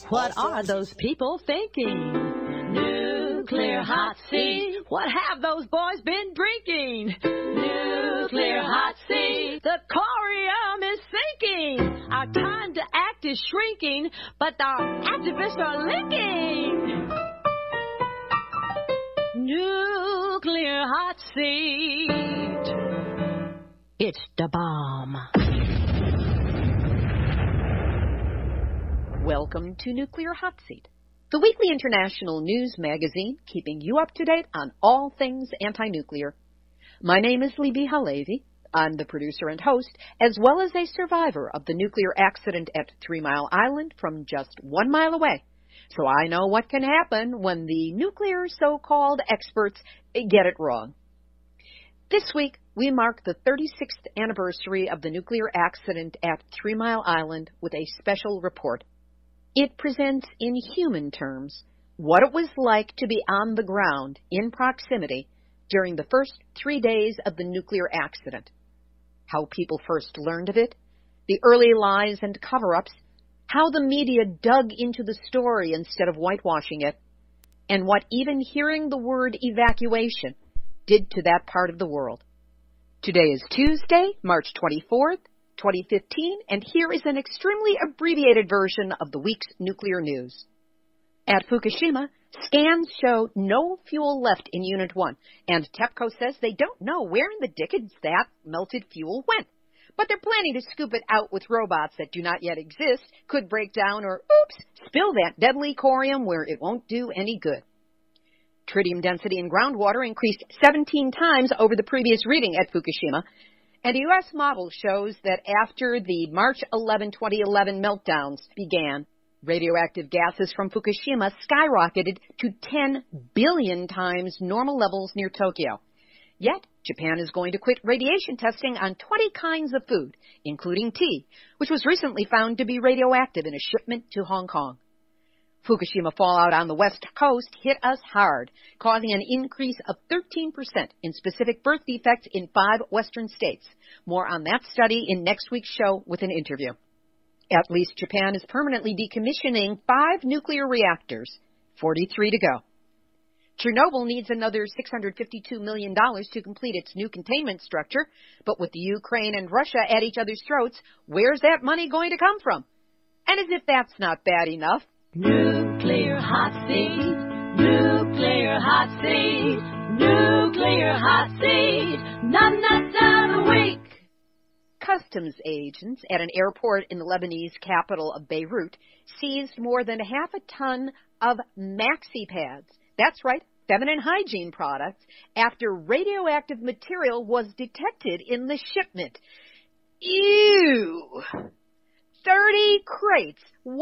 What are those people thinking? Nuclear hot seat. What have those boys been drinking? Nuclear hot seat. The corium is sinking. Our time to act is shrinking, but our activists are linking. Nuclear hot seat. It's the bomb. Welcome to Nuclear Hot Seat, the weekly international news magazine keeping you up to date on all things anti-nuclear. My name is Libbe HaLevy. I'm the producer and host, as well as a survivor of the nuclear accident at 3 Mile Island from just 1 mile away. So I know what can happen when the nuclear so-called experts get it wrong. This week, we mark the 36th anniversary of the nuclear accident at 3 Mile Island with a special report. It presents in human terms what it was like to be on the ground in proximity during the first 3 days of the nuclear accident, how people first learned of it, the early lies and cover-ups, how the media dug into the story instead of whitewashing it, and what even hearing the word evacuation did to that part of the world. Today is Tuesday, March 24th, 2015, and here is an extremely abbreviated version of the week's nuclear news. At Fukushima, scans show no fuel left in Unit 1, and TEPCO says they don't know where in the dickens that melted fuel went. But they're planning to scoop it out with robots that do not yet exist, could break down, or, spill that deadly corium where it won't do any good. Tritium density in groundwater increased 17 times over the previous reading at Fukushima, and a U.S. model shows that after the March 11, 2011 meltdowns began, radioactive gases from Fukushima skyrocketed to 10 billion times normal levels near Tokyo. Yet, Japan is going to quit radiation testing on 20 kinds of food, including tea, which was recently found to be radioactive in a shipment to Hong Kong. Fukushima fallout on the West Coast hit us hard, causing an increase of 13% in specific birth defects in 5 western states. More on that study in next week's show with an interview. At least Japan is permanently decommissioning 5 nuclear reactors, 43 to go. Chernobyl needs another $652 million to complete its new containment structure, but with the Ukraine and Russia at each other's throats, where's that money going to come from? And as if that's not bad enough, Nuclear hot seat, nuclear hot seat, nuclear hot seat, none a week. Customs agents at an airport in the Lebanese capital of Beirut seized more than half a ton of maxi pads. That's right, feminine hygiene products, after radioactive material was detected in the shipment. Ew! 30 crates,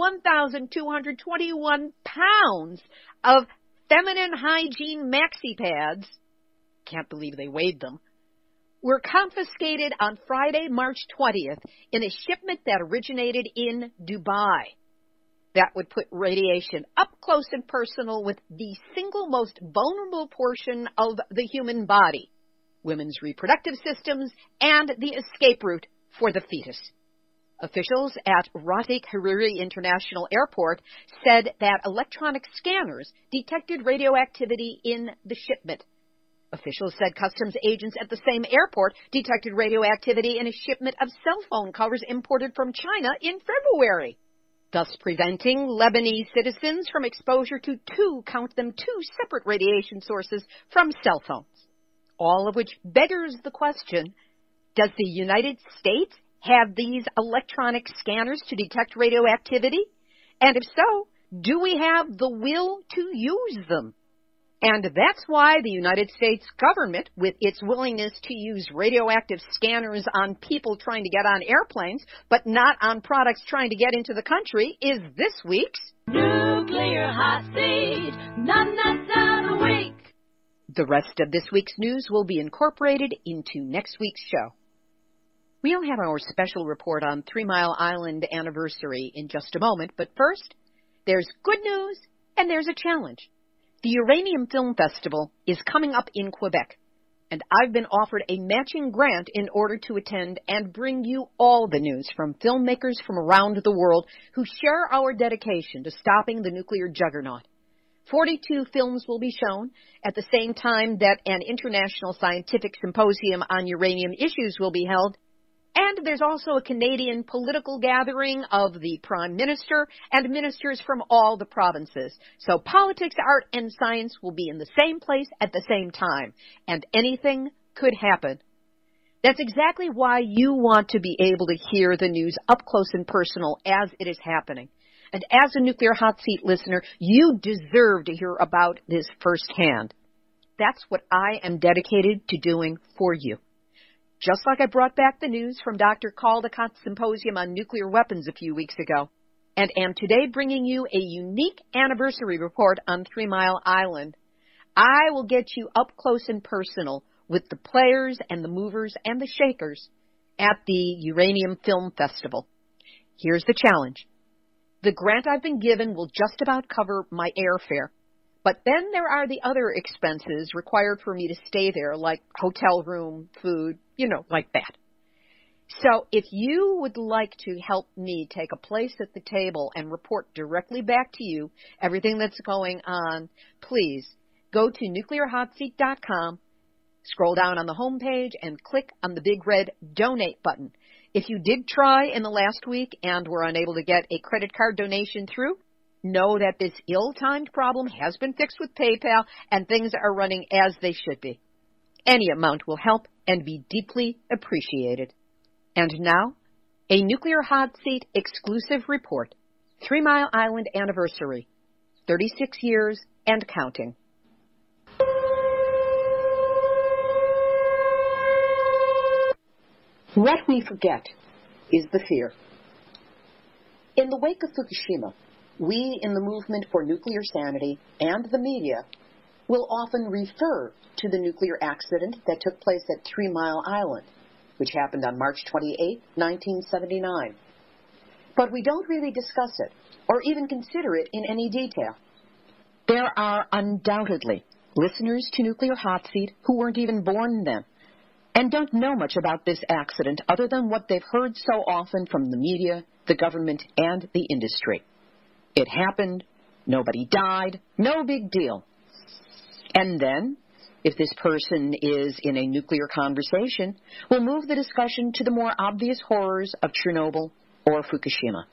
1,221 pounds of feminine hygiene maxi pads, can't believe they weighed them, were confiscated on Friday, March 20th in a shipment that originated in Dubai. That would put radiation up close and personal with the single most vulnerable portion of the human body, women's reproductive systems, and the escape route for the fetus. Officials at Rafik Hariri International Airport said that electronic scanners detected radioactivity in the shipment. Officials said customs agents at the same airport detected radioactivity in a shipment of cell phone covers imported from China in February, thus preventing Lebanese citizens from exposure to two separate radiation sources from cell phones. All of which beggars the question, does the United States have these electronic scanners to detect radioactivity? And if so, do we have the will to use them? And that's why the United States government, with its willingness to use radioactive scanners on people trying to get on airplanes, but not on products trying to get into the country, is this week's Nuclear Hot Seat, none a week. The rest of this week's news will be incorporated into next week's show. We'll have our special report on 3 Mile Island anniversary in just a moment, but first, there's good news and there's a challenge. The Uranium Film Festival is coming up in Quebec, and I've been offered a matching grant in order to attend and bring you all the news from filmmakers from around the world who share our dedication to stopping the nuclear juggernaut. 42 films will be shown at the same time that an international scientific symposium on uranium issues will be held. And there's also a Canadian political gathering of the Prime Minister and ministers from all the provinces. So politics, art, and science will be in the same place at the same time. And anything could happen. That's exactly why you want to be able to hear the news up close and personal as it is happening. And as a Nuclear Hot Seat listener, you deserve to hear about this firsthand. That's what I am dedicated to doing for you. Just like I brought back the news from Dr. Caldicott's symposium on nuclear weapons a few weeks ago, and am today bringing you a unique anniversary report on 3 Mile Island, I will get you up close and personal with the players and the movers and the shakers at the Uranium Film Festival. Here's the challenge. The grant I've been given will just about cover my airfare. But then there are the other expenses required for me to stay there, like hotel room, food, like that. So if you would like to help me take a place at the table and report directly back to you everything that's going on, please go to nuclearhotseat.com, scroll down on the home page, and click on the big red Donate button. If you did try in the last week and were unable to get a credit card donation through, know that this ill-timed problem has been fixed with PayPal and things are running as they should be. Any amount will help and be deeply appreciated. And now, a Nuclear Hot Seat exclusive report. 3 Mile Island anniversary. 36 years and counting. What we forget is the fear. In the wake of Fukushima, we in the movement for nuclear sanity and the media will often refer to the nuclear accident that took place at 3 Mile Island, which happened on March 28, 1979. But we don't really discuss it or even consider it in any detail. There are undoubtedly listeners to Nuclear Hot Seat who weren't even born then and don't know much about this accident other than what they've heard so often from the media, the government, and the industry. It happened, nobody died, no big deal. And then, if this person is in a nuclear conversation, we'll move the discussion to the more obvious horrors of Chernobyl or Fukushima.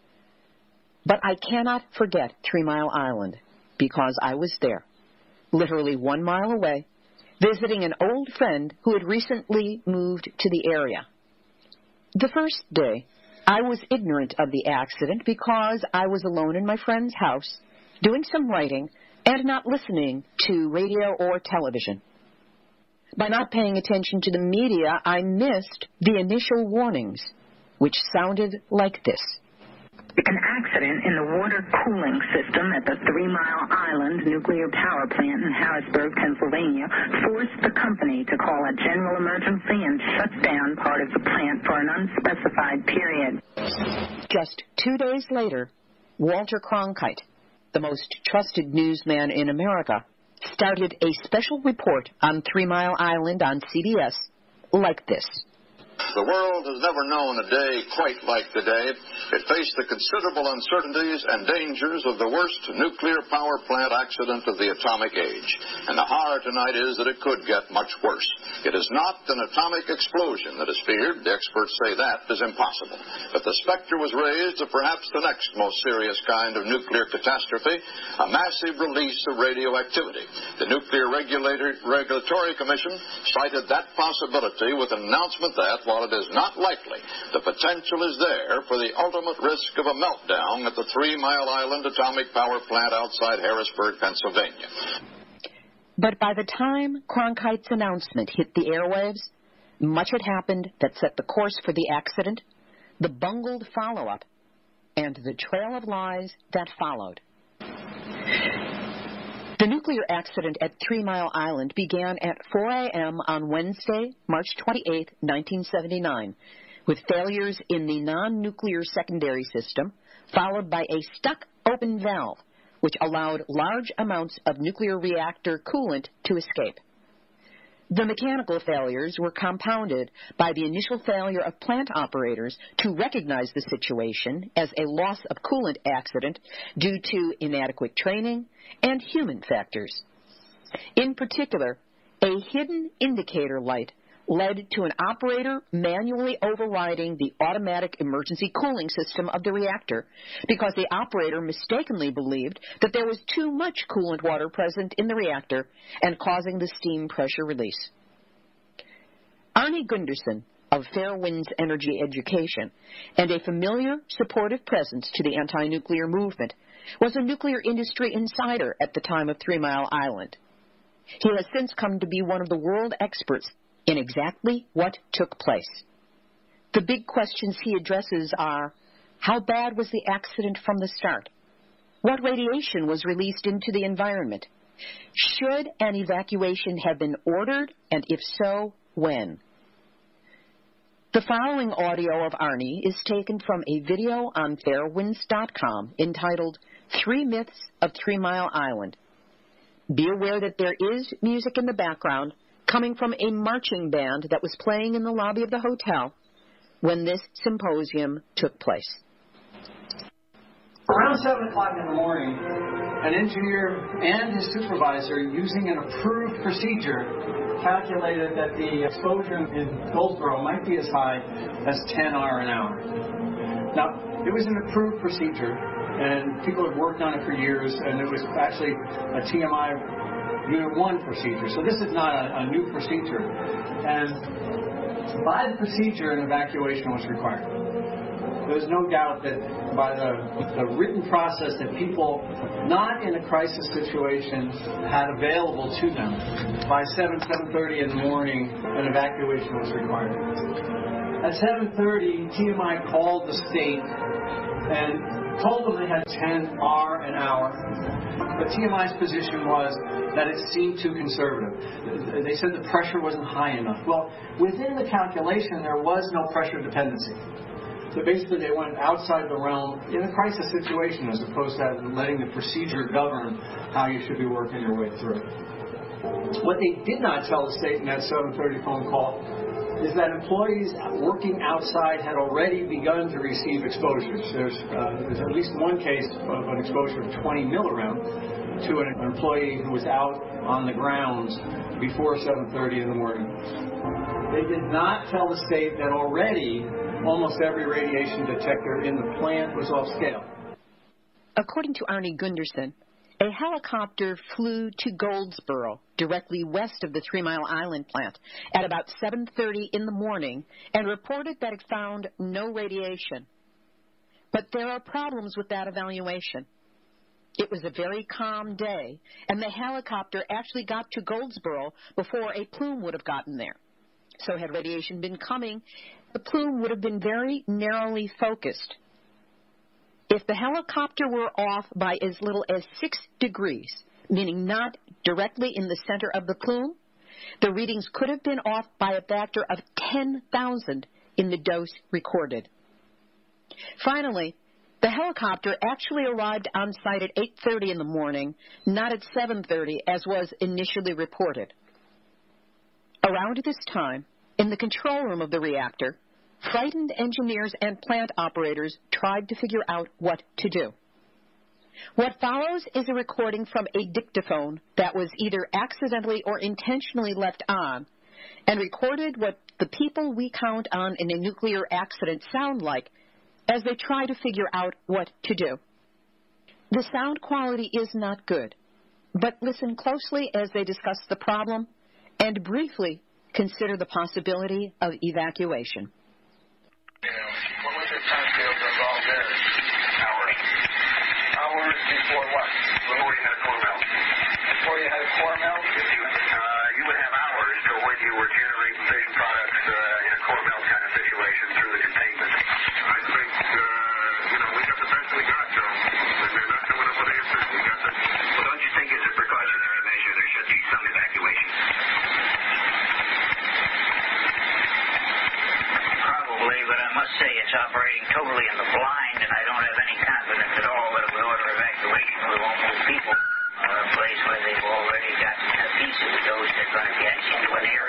But I cannot forget 3 Mile Island, because I was there, literally 1 mile away, visiting an old friend who had recently moved to the area. The first day, I was ignorant of the accident because I was alone in my friend's house, doing some writing, and not listening to radio or television. By not paying attention to the media, I missed the initial warnings, which sounded like this. An accident in the water cooling system at the 3 Mile Island nuclear power plant in Harrisburg, Pennsylvania, forced the company to call a general emergency and shut down part of the plant for an unspecified period. Just 2 days later, Walter Cronkite, the most trusted newsman in America, started a special report on 3 Mile Island on CBS like this. The world has never known a day quite like the day. It faced the considerable uncertainties and dangers of the worst nuclear power plant accident of the atomic age. And the horror tonight is that it could get much worse. It is not an atomic explosion that is feared. The experts say that is impossible. But the specter was raised of perhaps the next most serious kind of nuclear catastrophe, a massive release of radioactivity. The Nuclear Regulatory Commission cited that possibility with an announcement that, while it is not likely, the potential is there for the ultimate risk of a meltdown at the 3 Mile Island atomic power plant outside Harrisburg, Pennsylvania. But by the time Cronkite's announcement hit the airwaves, much had happened that set the course for the accident, the bungled follow-up, and the trail of lies that followed. The nuclear accident at 3 Mile Island began at 4 a.m. on Wednesday, March 28, 1979, with failures in the non-nuclear secondary system, followed by a stuck open valve, which allowed large amounts of nuclear reactor coolant to escape. The mechanical failures were compounded by the initial failure of plant operators to recognize the situation as a loss of coolant accident due to inadequate training and human factors. In particular, a hidden indicator light led to an operator manually overriding the automatic emergency cooling system of the reactor because the operator mistakenly believed that there was too much coolant water present in the reactor and causing the steam pressure release. Arnie Gunderson of Fair Winds Energy Education and a familiar, supportive presence to the anti-nuclear movement was a nuclear industry insider at the time of 3 Mile Island. He has since come to be one of the world experts in exactly what took place. The big questions he addresses are, how bad was the accident from the start? What radiation was released into the environment? Should an evacuation have been ordered, and if so, when? The following audio of Arnie is taken from a video on fairwinds.com entitled 3 Myths of 3 Mile Island. Be aware that there is music in the background coming from a marching band that was playing in the lobby of the hotel when this symposium took place. Around 7 o'clock in the morning, an engineer and his supervisor, using an approved procedure, calculated that the exposure in Goldsboro might be as high as 10 R an hour. Now, it was an approved procedure, and people have worked on it for years, and it was actually a TMI Unit 1 procedure. So this is not a new procedure. And by the procedure, an evacuation was required. There's no doubt that by the written process that people not in a crisis situation had available to them, by 7:30 in the morning, an evacuation was required. At 7:30, TMI called the state and told them they had 10 R an hour. But TMI's position was that it seemed too conservative. They said the pressure wasn't high enough. Well, within the calculation, there was no pressure dependency. So basically, they went outside the realm in a crisis situation as opposed to letting the procedure govern how you should be working your way through. What they did not tell the state in that 7:30 phone call is that employees working outside had already begun to receive exposures. There's at least one case of an exposure of 20 milliround to an employee who was out on the grounds before 7:30 in the morning. They did not tell the state that already almost every radiation detector in the plant was off scale. According to Arnie Gunderson, a helicopter flew to Goldsboro, directly west of the 3 Mile Island plant, at about 7:30 in the morning and reported that it found no radiation. But there are problems with that evaluation. It was a very calm day, and the helicopter actually got to Goldsboro before a plume would have gotten there. So had radiation been coming, the plume would have been very narrowly focused. If the helicopter were off by as little as 6 degrees, meaning not directly in the center of the plume, the readings could have been off by a factor of 10,000 in the dose recorded. Finally, the helicopter actually arrived on site at 8:30 in the morning, not at 7:30 as was initially reported. Around this time, in the control room of the reactor, frightened engineers and plant operators tried to figure out what to do. What follows is a recording from a dictaphone that was either accidentally or intentionally left on and recorded what the people we count on in a nuclear accident sound like as they try to figure out what to do. The sound quality is not good, but listen closely as they discuss the problem and briefly consider the possibility of evacuation. What was the time scale involved there? Hours. Hours before what? Before you had a core melt. Before you had a core melt? You would have hours to when you were generating fission products in a core melt kind of situation through the containment. I think, we got the best we got, Joe. They're not coming up with answers. We got the... Well, don't you think as a precautionary measure there should be some evacuation? But I must say it's operating totally in the blind, and I don't have any confidence at all that if we order evacuation, we won't move people to a place where they've already gotten a piece of the dose they're going to get into an area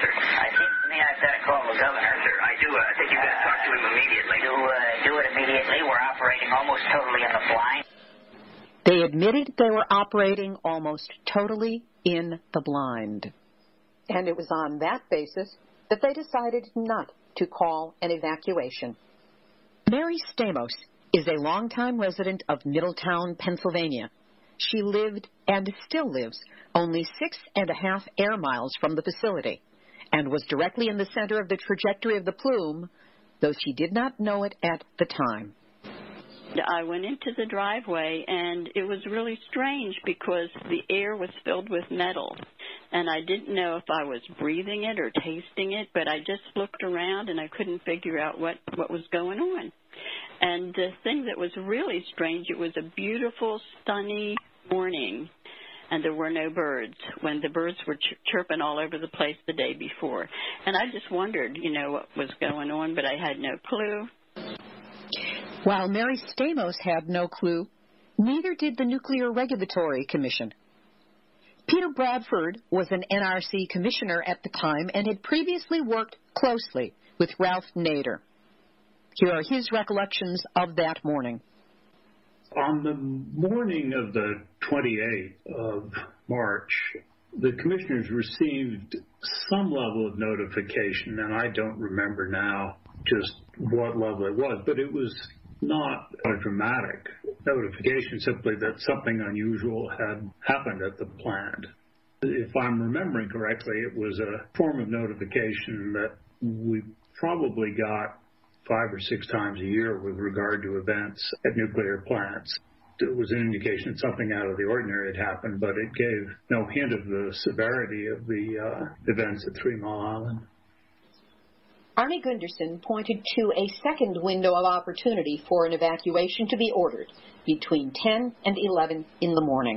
sir. It seems to me I've got to call the governor. Sir, I do. I think you've got to talk to him immediately. Do it immediately. We're operating almost totally in the blind. They admitted they were operating almost totally in the blind. And it was on that basis that they decided not to call an evacuation. Mary Stamos is a longtime resident of Middletown, Pennsylvania. She lived and still lives only 6.5 air miles from the facility and was directly in the center of the trajectory of the plume, though she did not know it at the time. I went into the driveway, and it was really strange because the air was filled with metal, and I didn't know if I was breathing it or tasting it, but I just looked around, and I couldn't figure out what was going on. And the thing that was really strange, it was a beautiful, sunny morning, and there were no birds when the birds were chirping all over the place the day before. And I just wondered, what was going on, but I had no clue. While Mary Stamos had no clue, neither did the Nuclear Regulatory Commission. Peter Bradford was an NRC commissioner at the time and had previously worked closely with Ralph Nader. Here are his recollections of that morning. On the morning of the 28th of March, the commissioners received some level of notification, and I don't remember now just what level it was, but it was not a dramatic notification, simply that something unusual had happened at the plant. If I'm remembering correctly, it was a form of notification that we probably got 5 or 6 times a year with regard to events at nuclear plants. It was an indication that something out of the ordinary had happened, but it gave no hint of the severity of the events at 3 Mile Island. Arnie Gunderson pointed to a second window of opportunity for an evacuation to be ordered between 10 and 11 in the morning.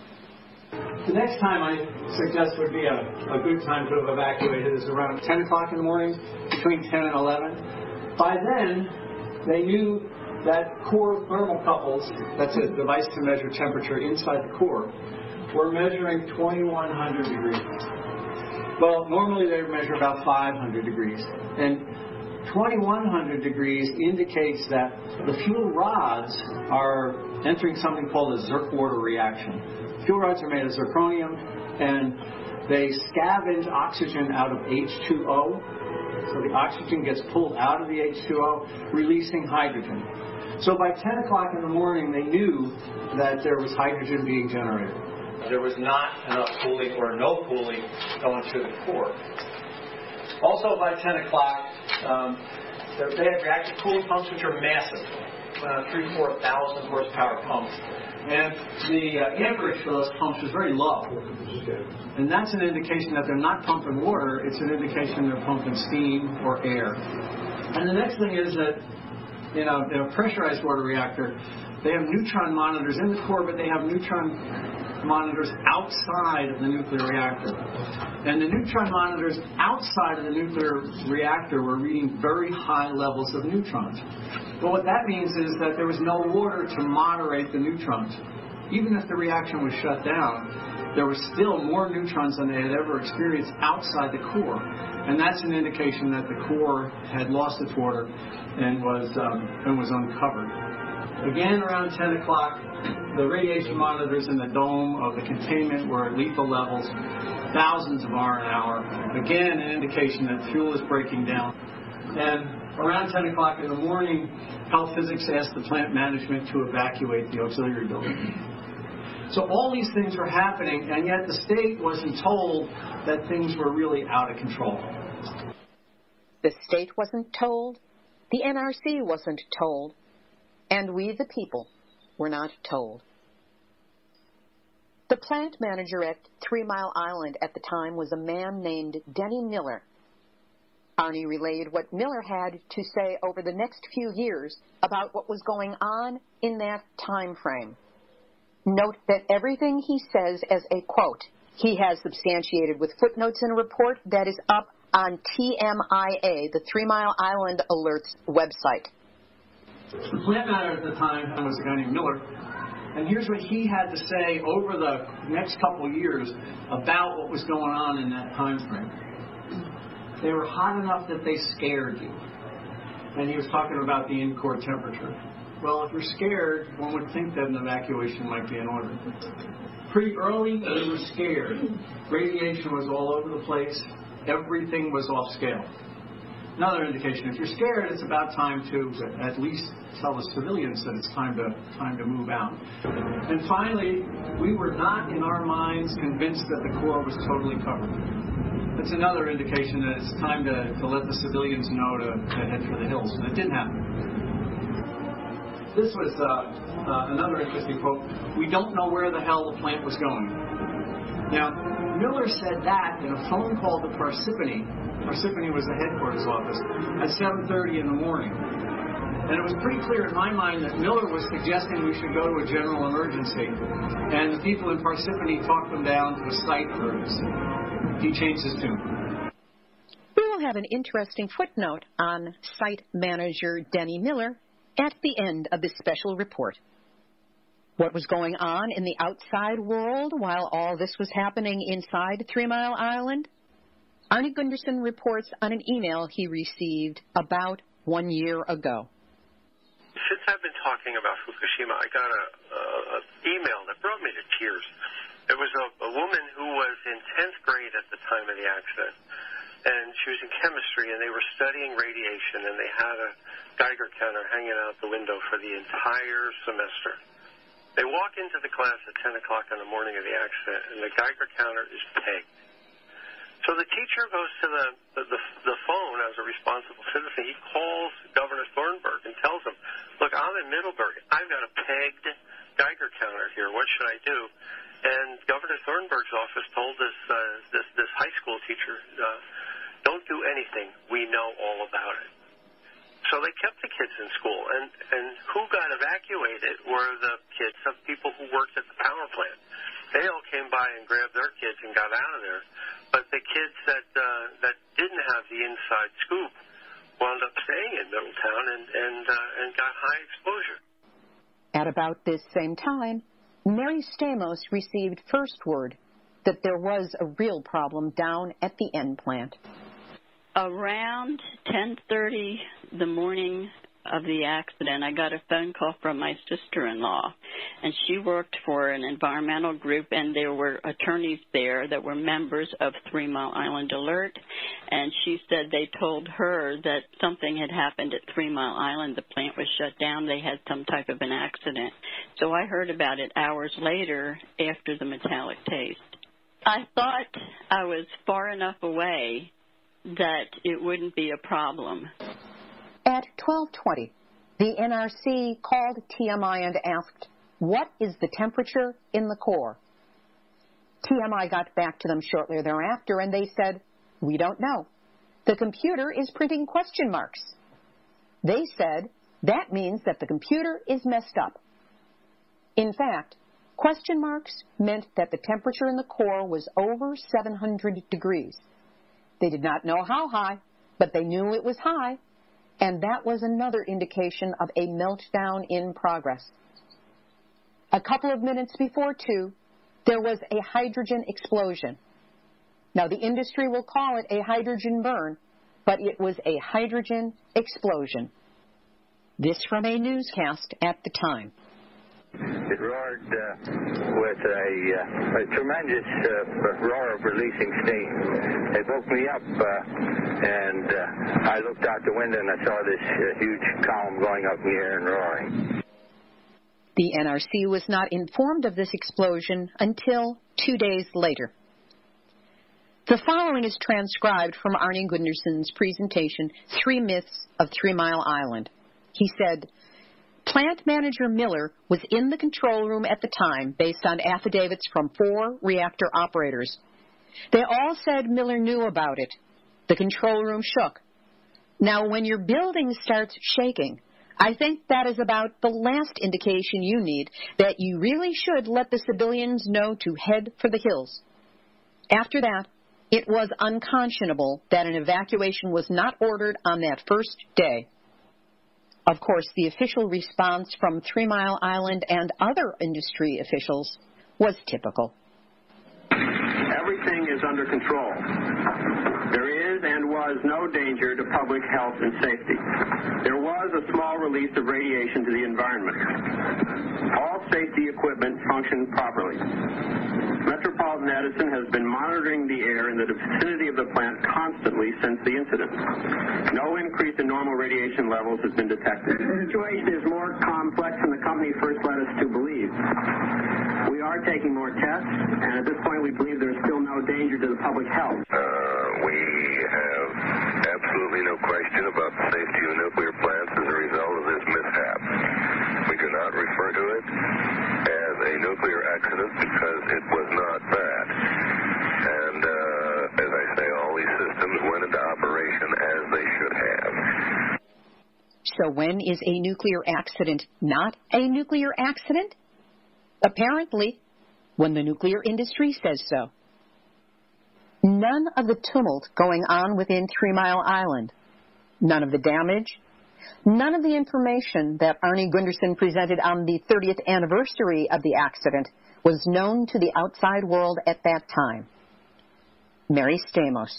The next time I suggest would be a good time to have evacuated is around 10 o'clock in the morning, between 10 and 11. By then, they knew that core thermocouples, that's a device to measure temperature inside the core, were measuring 2,100 degrees. Well, normally they measure about 500 degrees. And 2,100 degrees indicates that the fuel rods are entering something called a Zirk-Water reaction. Fuel rods are made of zirconium, and they scavenge oxygen out of H2O. So the oxygen gets pulled out of the H2O, releasing hydrogen. So by 10 o'clock in the morning, they knew that there was hydrogen being generated. There was not enough cooling or no cooling going through the core. Also by 10 o'clock, they had reactive cooling pumps, which are massive, 3,000-4,000 horsepower pumps. And the amperage for those pumps was very low. And that's an indication that they're not pumping water. It's an indication they're pumping steam or air. And the next thing is that, in a pressurized water reactor, they have neutron monitors in the core, but they have neutron monitors outside of the nuclear reactor. And the neutron monitors outside of the nuclear reactor were reading very high levels of neutrons. But what that means is that there was no water to moderate the neutrons. Even if the reaction was shut down, there were still more neutrons than they had ever experienced outside the core. And that's an indication that the core had lost its water and was uncovered. Again, around 10 o'clock, the radiation monitors in the dome of the containment were at lethal levels, thousands of R an hour. Again, an indication that fuel is breaking down. And around 10 o'clock in the morning, Health Physics asked the plant management to evacuate the auxiliary building. So all these things were happening, and yet the state wasn't told that things were really out of control. The state wasn't told, the NRC wasn't told, and we, the people, were not told. The plant manager at 3 Mile Island at the time was a man named Denny Miller. Arnie relayed what Miller had to say over the next few years about what was going on in that time frame. Note that everything he says as a quote, he has substantiated with footnotes in a report that is up on TMIA, the 3 Mile Island Alerts website. The plant manager at the time was a guy named Miller, and here's what he had to say over the next couple of years about what was going on in that time frame. they were hot enough that they scared you. And he was talking about the in-core temperature. Well, if you're scared, one would think that an evacuation might be in order. Pretty early, we were scared. Radiation was all over the place. Everything was off scale. Another indication, if you're scared, it's about time to at least tell the civilians that it's time to move out. And finally, we were not in our minds convinced that the core was totally covered. That's another indication that it's time to let the civilians know to head for the hills. And it didn't happen. This was another interesting quote. We don't know where the hell the plant was going. Now, Miller said that in a phone call to Parsippany. Parsippany was the headquarters office at 7:30 in the morning. And it was pretty clear in my mind that Miller was suggesting we should go to a general emergency. And the people in Parsippany talked them down to a site emergency. He changed his tune. We will have an interesting footnote on site manager Denny Miller at the end of this special report. What was going on in the outside world while all this was happening inside 3 Mile Island? Arnie Gunderson reports on an email he received about 1 year ago. Since I've been talking about Fukushima, I got an email that brought me to tears. It was a woman who was in 10th grade at the time of the accident, and she was in chemistry, and they were studying radiation, and they had a Geiger counter hanging out the window for the entire semester. They walk into the class at 10 o'clock in the morning of the accident, and the Geiger counter is pegged. So the teacher goes to the phone as a responsible citizen. He calls Governor Thornburg and tells him, look, I'm in Middleburg. I've got a pegged Geiger counter here. What should I do? And Governor Thornburg's office told this high school teacher, don't do anything. We know all about it. So they kept the kids in school. And who got evacuated were the kids of people who worked at the power plant. They all came by and grabbed their kids and got out of there. But the kids that didn't have the inside scoop wound up staying in Middletown and got high exposure. At about this same time, Mary Stamos received first word that there was a real problem down at the N plant. Around 10:30 the morning of the accident, I got a phone call from my sister-in-law, and she worked for an environmental group, and there were attorneys there that were members of 3 Mile Island Alert, and she said they told her that something had happened at 3 Mile Island. The plant was shut down. They had some type of an accident. So I heard about it hours later after the metallic taste. I thought I was far enough away that it wouldn't be a problem. At 12:20, the NRC called TMI and asked, what is the temperature in the core? TMI got back to them shortly thereafter, and they said, we don't know. The computer is printing question marks. They said, that means that the computer is messed up. In fact, question marks meant that the temperature in the core was over 700 degrees. They did not know how high, but they knew it was high. And that was another indication of a meltdown in progress. A couple of minutes before 2, there was a hydrogen explosion. Now, the industry will call it a hydrogen burn, but it was a hydrogen explosion. This from a newscast at the time. It roared with a tremendous roar of releasing steam. It woke me up, and I looked out the window and I saw this huge column going up in the air and roaring. The NRC was not informed of this explosion until 2 days later. The following is transcribed from Arnie Gunderson's presentation, 3 Myths of 3 Mile Island. He said, Plant manager Miller was in the control room at the time based on affidavits from 4 reactor operators. They all said Miller knew about it. The control room shook. Now, when your building starts shaking, I think that is about the last indication you need that you really should let the civilians know to head for the hills. After that, it was unconscionable that an evacuation was not ordered on that first day. Of course, the official response from 3 Mile Island and other industry officials was typical. Everything is under control. There is and was no danger to public health and safety. There was a small release of radiation to the environment. All safety equipment functioned properly. Metropolitan Edison has been monitoring the air in the vicinity of the plant constantly since the incident. No increase in normal radiation levels has been detected. The situation is more complex than the company first led us to believe. We are taking more tests, and at this point we believe there's still no danger to the public health. We have absolutely no question about the safety of nuclear plants as a result of this mishap. We do not refer to it as a nuclear accident because it was not that. And as I say, all these systems went into operation as they should have. So when is a nuclear accident not a nuclear accident? Apparently, when the nuclear industry says so. None of the tumult going on within 3 Mile Island, none of the damage, none of the information that Arnie Gundersen presented on the 30th anniversary of the accident was known to the outside world at that time. Mary Stamos.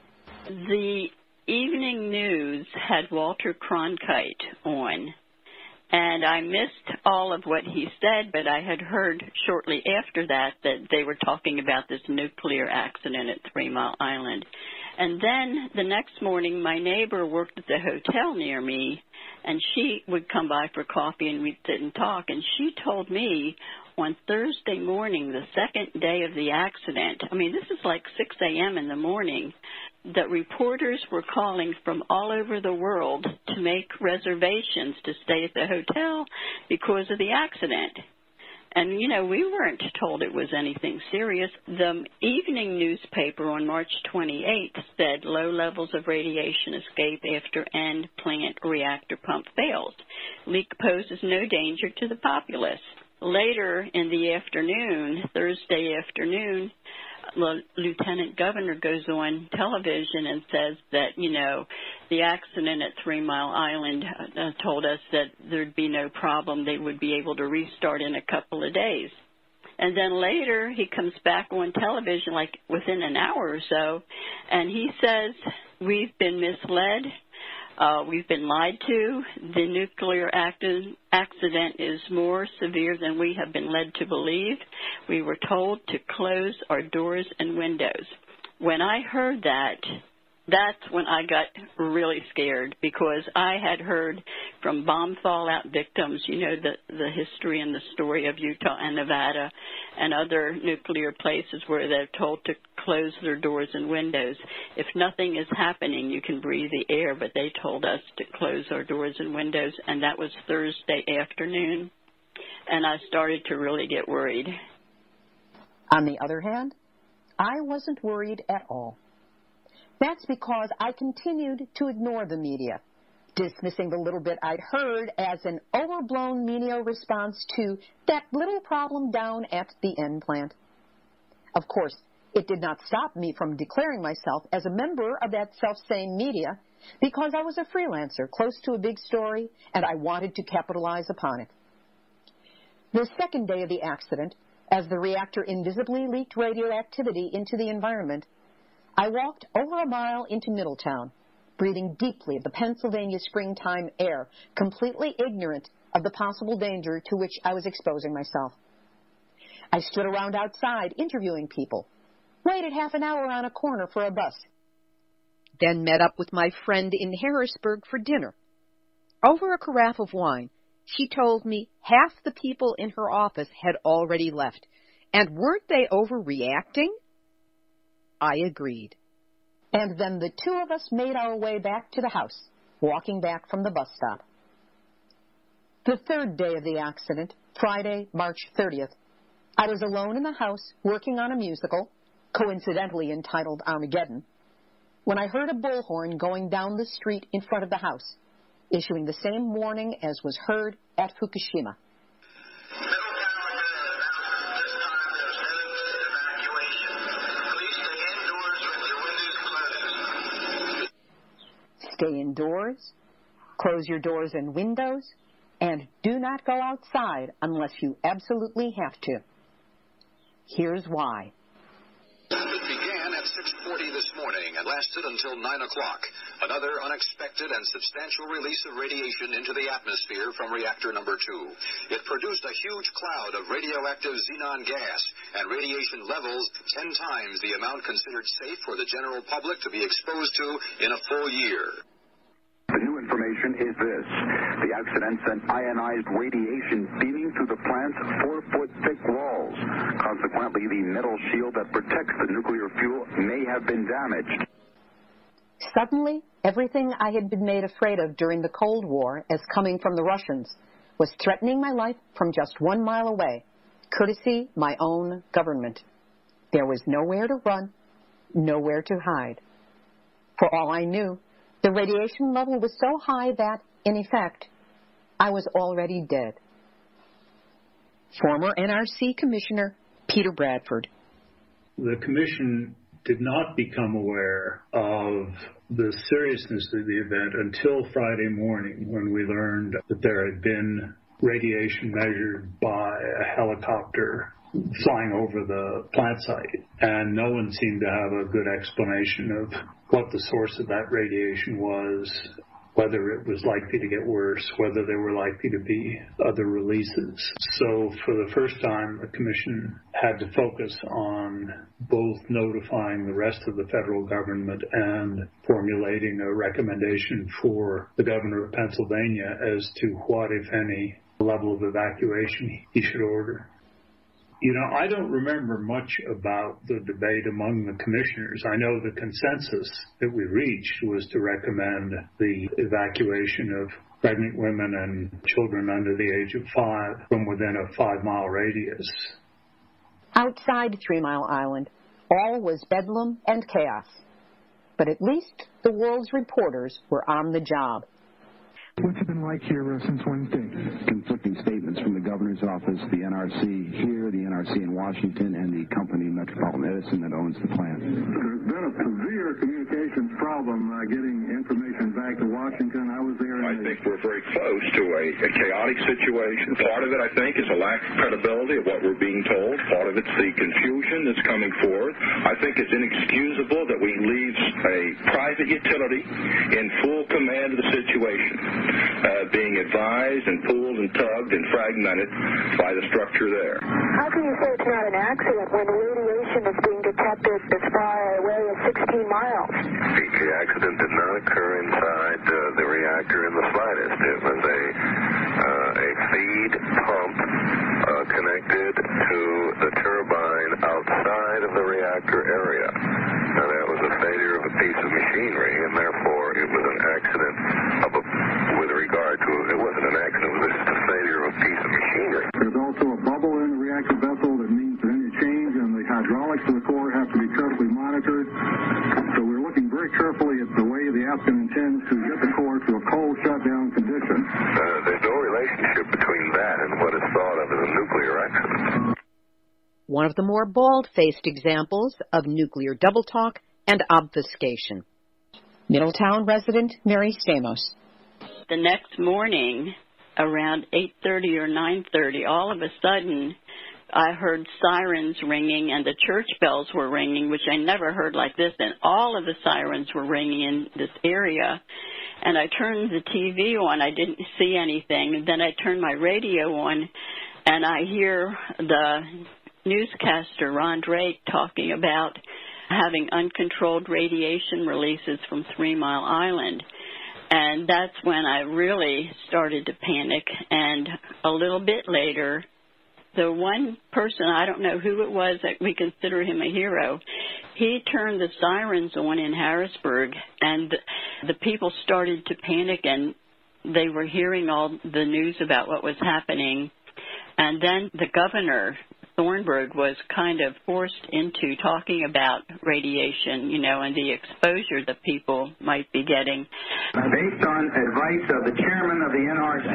The evening news had Walter Cronkite on, and I missed all of what he said, but I had heard shortly after that they were talking about this nuclear accident at 3 Mile Island. And then the next morning, my neighbor worked at the hotel near me, and she would come by for coffee, and we'd sit and talk. And she told me on Thursday morning, the second day of the accident, I mean, this is like 6 a.m. in the morning, that reporters were calling from all over the world to make reservations to stay at the hotel because of the accident. And, you know, we weren't told it was anything serious. The evening newspaper on March 28th said low levels of radiation escape after end plant reactor pump fails. Leak poses no danger to the populace. Later in the afternoon, Thursday afternoon, the lieutenant governor goes on television and says that, you know, the accident at 3 Mile Island told us that there'd be no problem. They would be able to restart in a couple of days. And then later he comes back on television, like within an hour or so, and he says, we've been misled. We've been lied to. The nuclear accident is more severe than we have been led to believe. We were told to close our doors and windows. When I heard that, that's when I got really scared, because I had heard from bomb fallout victims, you know, the history and the story of Utah and Nevada and other nuclear places where they're told to close their doors and windows. If nothing is happening, you can breathe the air, but they told us to close our doors and windows, and that was Thursday afternoon, and I started to really get worried. On the other hand, I wasn't worried at all. That's because I continued to ignore the media, dismissing the little bit I'd heard as an overblown media response to that little problem down at the end plant. Of course, it did not stop me from declaring myself as a member of that self-same media, because I was a freelancer close to a big story, and I wanted to capitalize upon it. The second day of the accident, as the reactor invisibly leaked radioactivity into the environment, I walked over a mile into Middletown, breathing deeply of the Pennsylvania springtime air, completely ignorant of the possible danger to which I was exposing myself. I stood around outside interviewing people, waited half an hour on a corner for a bus, then met up with my friend in Harrisburg for dinner. Over a carafe of wine, she told me half the people in her office had already left, and weren't they overreacting? I agreed. And then the two of us made our way back to the house, walking back from the bus stop. The third day of the accident, Friday, March 30th, I was alone in the house working on a musical, coincidentally entitled Armageddon, when I heard a bullhorn going down the street in front of the house, issuing the same warning as was heard at Fukushima. Stay indoors, close your doors and windows, and do not go outside unless you absolutely have to. Here's why. It began at 6:40 this morning and lasted until 9 o'clock. Another unexpected and substantial release of radiation into the atmosphere from reactor number 2. It produced a huge cloud of radioactive xenon gas and radiation levels 10 times the amount considered safe for the general public to be exposed to in a full year. The new information is this. The accident sent ionized radiation beaming through the plant's 4-foot-thick walls. Consequently, the metal shield that protects the nuclear fuel may have been damaged. Suddenly, everything I had been made afraid of during the Cold War as coming from the Russians was threatening my life from just 1 mile away, courtesy my own government. There was nowhere to run, nowhere to hide. For all I knew, the radiation level was so high that, in effect, I was already dead. Former NRC Commissioner Peter Bradford. The Commission did not become aware of the seriousness of the event until Friday morning, when we learned that there had been radiation measured by a helicopter flying over the plant site, and no one seemed to have a good explanation of what the source of that radiation was, whether it was likely to get worse, whether there were likely to be other releases. So for the first time, the Commission had to focus on both notifying the rest of the federal government and formulating a recommendation for the governor of Pennsylvania as to what, if any, level of evacuation he should order. You know, I don't remember much about the debate among the commissioners. I know the consensus that we reached was to recommend the evacuation of pregnant women and children under the age of 5 from within a 5-mile radius. Outside 3 Mile Island, all was bedlam and chaos. But at least the world's reporters were on the job. What's it been like here since Wednesday? Conflicting statements from the governor's office, the NRC here, the NRC in Washington, and the company Metropolitan Edison that owns the plant. There's been a severe communications problem getting information back to Washington. I was there. I think we're very close to a chaotic situation. Part of it, I think, is a lack of credibility of what we're being told. Part of it's the confusion that's coming forth. I think it's inexcusable that we leave a private utility in full command of the situation. Being advised and pulled and tugged and fragmented by the structure there. How can you say it's not an accident when radiation is being detected as far away as 16 miles? The accident did not occur inside the reactor in the slightest. It was a feed pump connected to the turbine outside of the reactor area. Now, that was a failure of a piece of machinery, and therefore it was an accident with regard to, it wasn't an accident, it was just a failure of a piece of machinery. There's also a bubble in the reactor vessel that means that any change in the hydraulics of the core have to be carefully monitored. So we're looking very carefully at the way the applicant intends to get the core to a cold shutdown condition. There's no relationship between that and what is thought of as a nuclear accident. One of the more bald-faced examples of nuclear double talk and obfuscation. Middletown resident Mary Stamos. The next morning, around 8:30 or 9:30, all of a sudden, I heard sirens ringing and the church bells were ringing, which I never heard like this, and all of the sirens were ringing in this area. And I turned the TV on. I didn't see anything. And then I turned my radio on, and I hear the newscaster, Ron Drake, talking about having uncontrolled radiation releases from 3 Mile Island. And that's when I really started to panic. And a little bit later, the one person, I don't know who it was, that we consider him a hero, he turned the sirens on in Harrisburg, and the people started to panic, and they were hearing all the news about what was happening. And then the governor, Thornburg, was kind of forced into talking about radiation, and the exposure that people might be getting. Based on advice of the chairman of the NRC,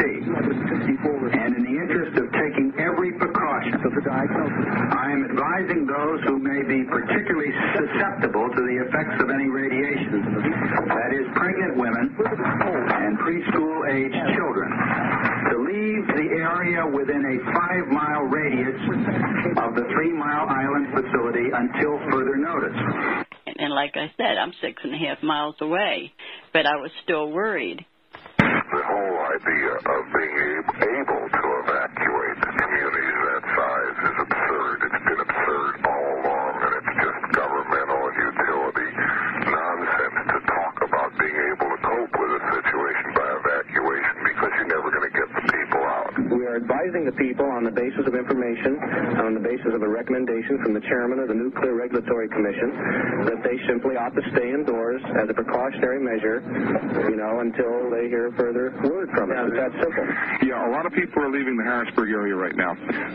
and in the interest of taking every precaution, I am advising those who may be particularly susceptible to the effects of any radiation, that is, pregnant women and preschool-aged children, to leave the area within a 5-mile radius of the 3 Mile Island facility until further notice. And like like I said, I'm 6.5 miles away, but I was still worried. The whole idea of being able to evacuate communities that size is absurd. It's been absurd all along, and it's just governmental and utility nonsense to talk about being able to cope with a situation by evacuation, because you're never going to get the people out. We are advising the people on the basis of information, on the basis of a recommendation from the chairman of the Nuclear Regulatory Commission, that they simply ought to stay indoors as a precautionary measure, until they hear further word from us. It's that simple. Yeah, a lot of people are leaving the Harrisburg area right now.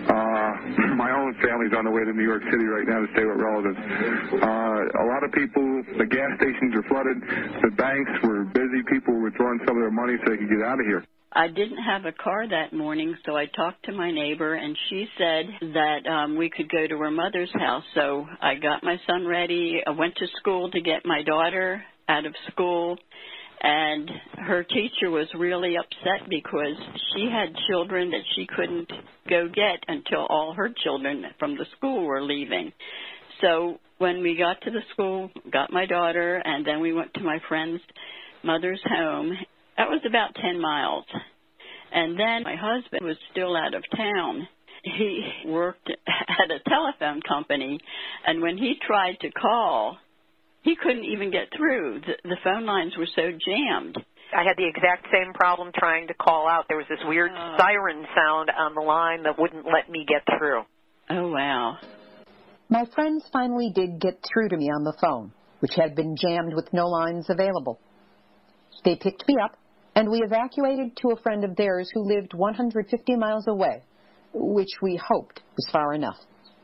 My own family's on the way to New York City right now to stay with relatives. A lot of people, the gas stations are flooded. The banks were busy. People were withdrawing some of their money so they could get out of here. I didn't have a car that morning, so I talked to my neighbor, and she said that we could go to her mother's house. So I got my son ready. I went to school to get my daughter out of school, and her teacher was really upset because she had children that she couldn't go get until all her children from the school were leaving. So when we got to the school, got my daughter, and then we went to my friend's mother's home. That was about 10 miles. And then my husband was still out of town. He worked at a telephone company, and when he tried to call, he couldn't even get through. The phone lines were so jammed. I had the exact same problem trying to call out. There was this weird siren sound on the line that wouldn't let me get through. Oh, wow. My friends finally did get through to me on the phone, which had been jammed with no lines available. They picked me up, and we evacuated to a friend of theirs who lived 150 miles away, which we hoped was far enough.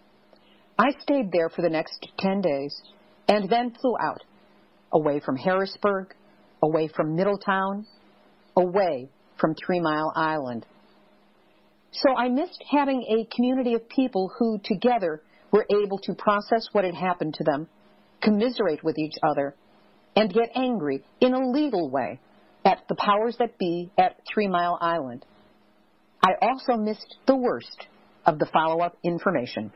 I stayed there for the next 10 days, and then flew out, away from Harrisburg, away from Middletown, away from 3 Mile Island. So I missed having a community of people who, together, were able to process what had happened to them, commiserate with each other, and get angry in a legal way at the powers that be at 3 Mile Island. I also missed the worst of the follow-up information.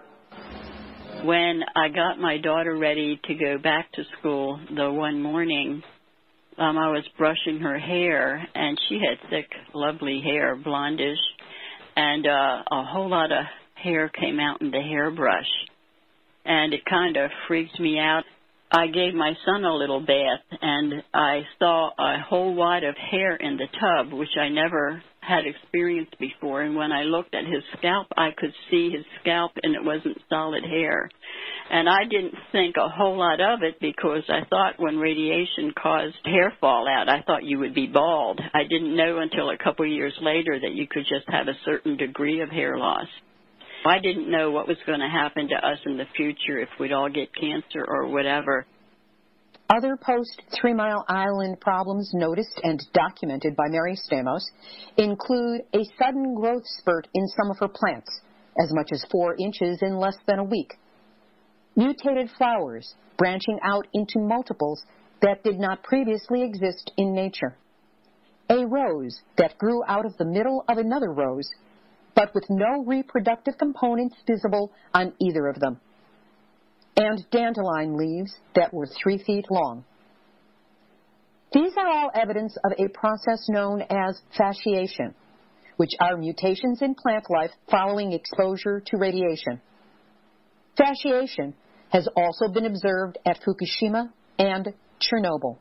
When I got my daughter ready to go back to school the one morning, I was brushing her hair, and she had thick, lovely hair, blondish, and a whole lot of hair came out in the hairbrush, and it kind of freaked me out. I gave my son a little bath, and I saw a whole wad of hair in the tub, which I never had experienced before. And when I looked at his scalp, I could see his scalp, and it wasn't solid hair. And I didn't think a whole lot of it because I thought when radiation caused hair fallout, I thought you would be bald. I didn't know until a couple of years later that you could just have a certain degree of hair loss. I didn't know what was going to happen to us in the future, if we'd all get cancer or whatever. Other post-3 Mile Island problems noticed and documented by Mary Stamos include a sudden growth spurt in some of her plants, as much as 4 inches in less than a week. Mutated flowers branching out into multiples that did not previously exist in nature. A rose that grew out of the middle of another rose, but with no reproductive components visible on either of them. And dandelion leaves that were 3 feet long. These are all evidence of a process known as fasciation, which are mutations in plant life following exposure to radiation. Fasciation has also been observed at Fukushima and Chernobyl.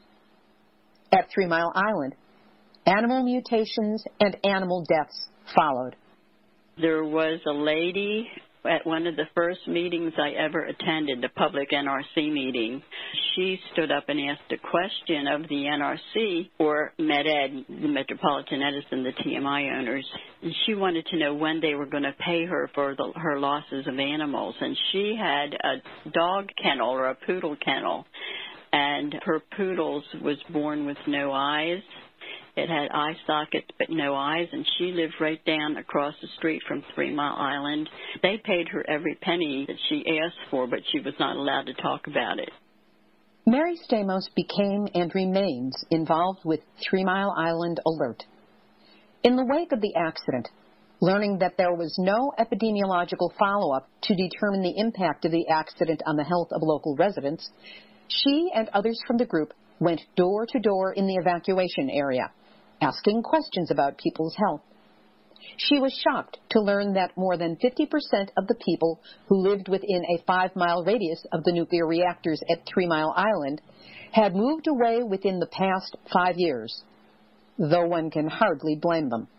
At 3 Mile Island, animal mutations and animal deaths followed. There was a lady at one of the first meetings I ever attended, the public NRC meeting. She stood up and asked a question of the NRC, or MedEd, the Metropolitan Edison, the TMI owners. And she wanted to know when they were going to pay her for her losses of animals. And she had a dog kennel or a poodle kennel, and her poodles was born with no eyes. It had eye sockets but no eyes, and she lived right down across the street from 3 Mile Island. They paid her every penny that she asked for, but she was not allowed to talk about it. Mary Stamos became and remains involved with 3 Mile Island Alert. In the wake of the accident, learning that there was no epidemiological follow-up to determine the impact of the accident on the health of local residents, She and others from the group went door to door in the evacuation area, asking questions about people's health. She was shocked to learn that more than 50% of the people who lived within a 5-mile radius of the nuclear reactors at 3 Mile Island had moved away within the past 5 years, though one can hardly blame them.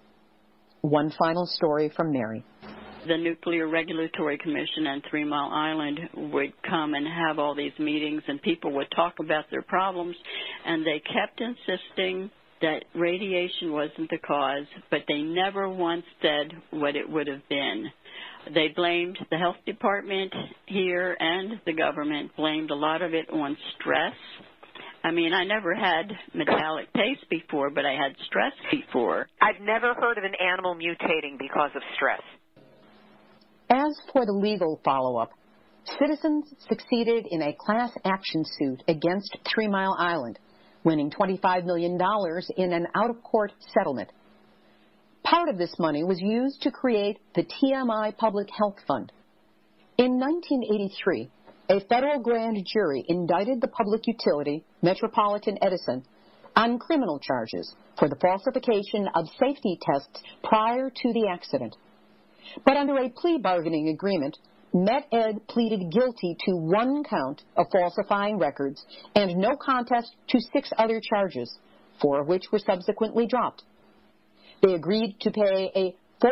One final story from Mary. The Nuclear Regulatory Commission and 3 Mile Island would come and have all these meetings, and people would talk about their problems, and they kept insisting that radiation wasn't the cause, but they never once said what it would have been. They blamed the health department here, and the government blamed a lot of it on stress. I mean, I never had metallic taste before, but I had stress before. I've never heard of an animal mutating because of stress. As for the legal follow-up, citizens succeeded in a class action suit against 3 Mile Island, winning $25 million in an out-of-court settlement. Part of this money was used to create the TMI Public Health Fund. In 1983, a federal grand jury indicted the public utility, Metropolitan Edison, on criminal charges for the falsification of safety tests prior to the accident. But under a plea bargaining agreement, Met-Ed pleaded guilty to 1 count of falsifying records and no contest to 6 other charges, 4 of which were subsequently dropped. They agreed to pay a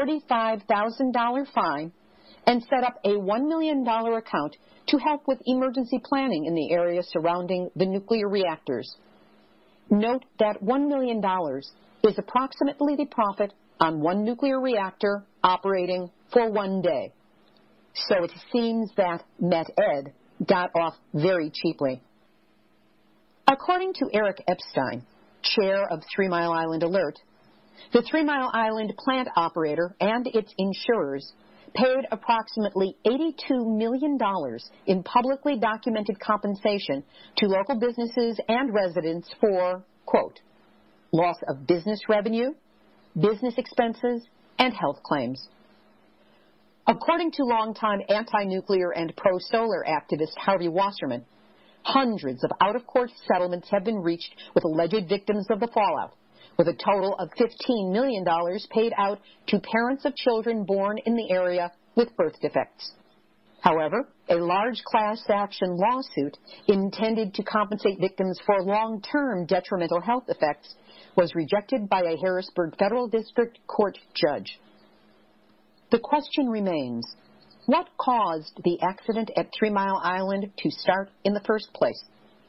$45,000 fine and set up a $1 million account to help with emergency planning in the area surrounding the nuclear reactors. Note that $1 million is approximately the profit on 1 nuclear reactor operating for 1 day. So it seems that Met-Ed got off very cheaply. According to Eric Epstein, chair of 3 Mile Island Alert, the 3 Mile Island plant operator and its insurers paid approximately $82 million in publicly documented compensation to local businesses and residents for, quote, loss of business revenue, business expenses, and health claims. According to longtime anti-nuclear and pro-solar activist Harvey Wasserman, hundreds of out-of-court settlements have been reached with alleged victims of the fallout, with a total of $15 million paid out to parents of children born in the area with birth defects. However, a large class action lawsuit intended to compensate victims for long-term detrimental health effects was rejected by a Harrisburg Federal District Court judge. The question remains, what caused the accident at 3 Mile Island to start in the first place?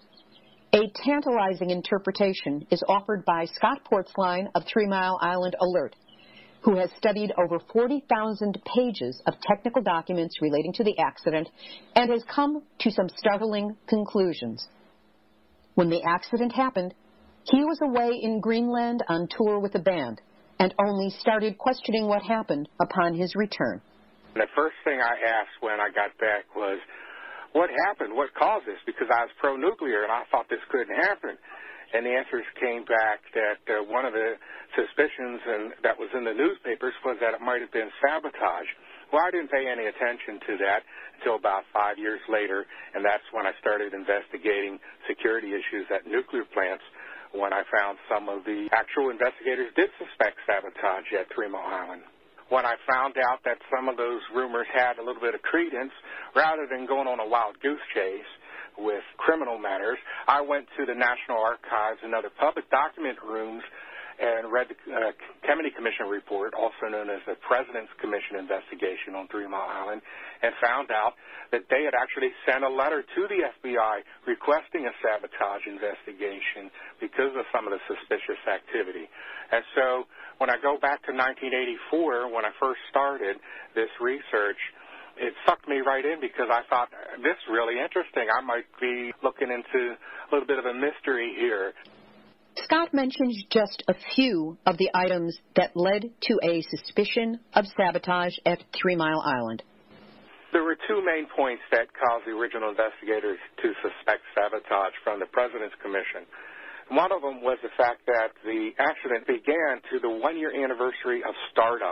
A tantalizing interpretation is offered by Scott Portsline of 3 Mile Island Alert, who has studied over 40,000 pages of technical documents relating to the accident and has come to some startling conclusions. When the accident happened, he was away in Greenland on tour with a band and only started questioning what happened upon his return. The first thing I asked when I got back was, what happened? What caused this? Because I was pro-nuclear and I thought this couldn't happen. And the answers came back that one of the suspicions that was in the newspapers was that it might have been sabotage. Well, I didn't pay any attention to that until about 5 years later, and that's when I started investigating security issues at nuclear plants, when I found some of the actual investigators did suspect sabotage at 3 Mile Island. When I found out that some of those rumors had a little bit of credence, rather than going on a wild goose chase with criminal matters, I went to the National Archives and other public document rooms and read the Kennedy Commission report, also known as the President's Commission investigation on 3 Mile Island, and found out that they had actually sent a letter to the FBI requesting a sabotage investigation because of some of the suspicious activity. And so when I go back to 1984, when I first started this research, it sucked me right in because I thought, this is really interesting. I might be looking into a little bit of a mystery here. Scott mentions just a few of the items that led to a suspicion of sabotage at 3 Mile Island. There were 2 main points that caused the original investigators to suspect sabotage from the President's Commission. One of them was the fact that the accident began to the 1-year anniversary of startup.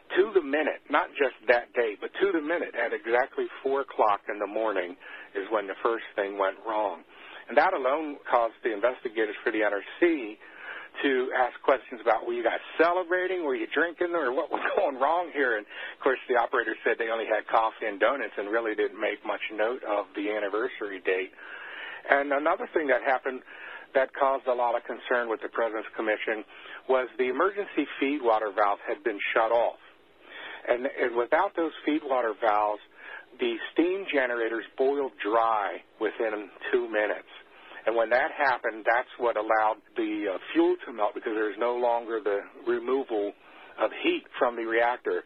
to the minute, not just that day, but to the minute, at exactly 4 o'clock in the morning is when the first thing went wrong. And that alone caused the investigators for the NRC to ask questions about, were you guys celebrating, were you drinking, or what was going wrong here? And, of course, the operator said they only had coffee and donuts and really didn't make much note of the anniversary date. And another thing that happened that caused a lot of concern with the President's Commission was the emergency feed water valve had been shut off. And without those feed water valves, the steam generators boiled dry within 2 minutes. And when that happened, that's what allowed the fuel to melt, because there's no longer the removal of heat from the reactor.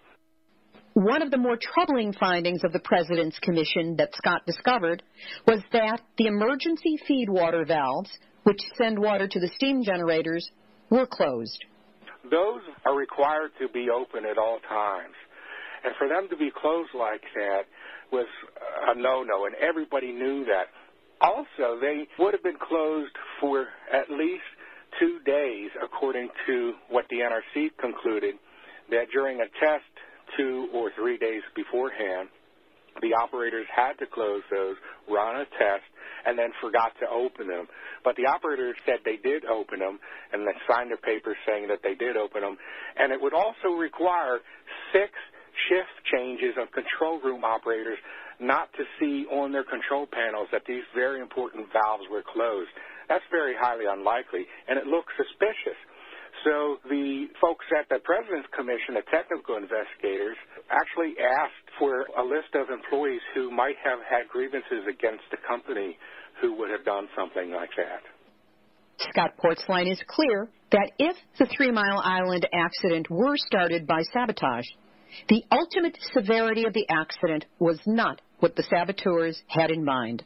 One of the more troubling findings of the President's Commission that Scott discovered was that the emergency feed water valves, which send water to the steam generators, were closed. Those are required to be open at all times. And for them to be closed like that was a no-no, and everybody knew that. Also, they would have been closed for at least 2 days, according to what the NRC concluded, that during a test 2 or 3 days beforehand, the operators had to close those, run a test, and then forgot to open them. But the operators said they did open them, and they signed their papers saying that they did open them. And it would also require 6 shift changes of control room operators not to see on their control panels that these very important valves were closed. That's very highly unlikely, and it looks suspicious. So the folks at the President's Commission, the technical investigators, actually asked for a list of employees who might have had grievances against the company who would have done something like that. Scott Portzline is clear that if the 3 Mile Island accident were started by sabotage, the ultimate severity of the accident was not what the saboteurs had in mind.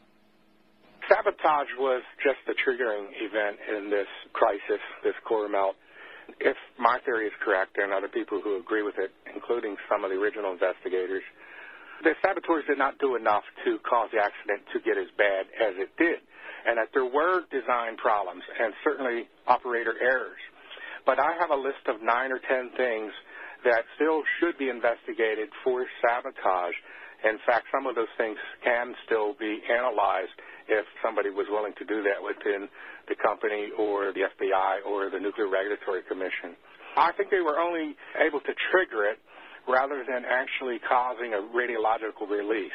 Sabotage was just the triggering event in this crisis, this core melt. If my theory is correct, and other people who agree with it, including some of the original investigators, the saboteurs did not do enough to cause the accident to get as bad as it did, and that there were design problems and certainly operator errors. But I have a list of 9 or 10 things that still should be investigated for sabotage. In fact, some of those things can still be analyzed if somebody was willing to do that within the company or the FBI or the Nuclear Regulatory Commission. I think they were only able to trigger it rather than actually causing a radiological release.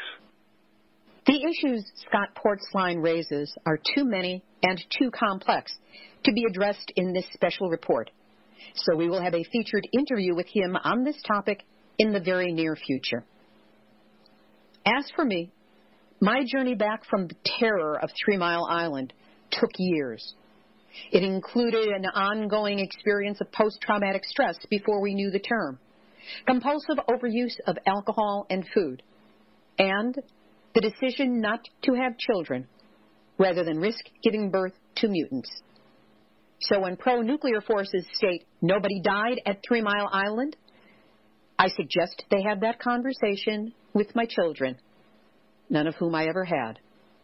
The issues Scott Portzline raises are too many and too complex to be addressed in this special report. So we will have a featured interview with him on this topic in the very near future. As for me, my journey back from the terror of 3 Mile Island took years. It included an ongoing experience of post-traumatic stress before we knew the term, compulsive overuse of alcohol and food, and the decision not to have children rather than risk giving birth to mutants. So when pro-nuclear forces state nobody died at 3 Mile Island, I suggest they have that conversation with my children, none of whom I ever had.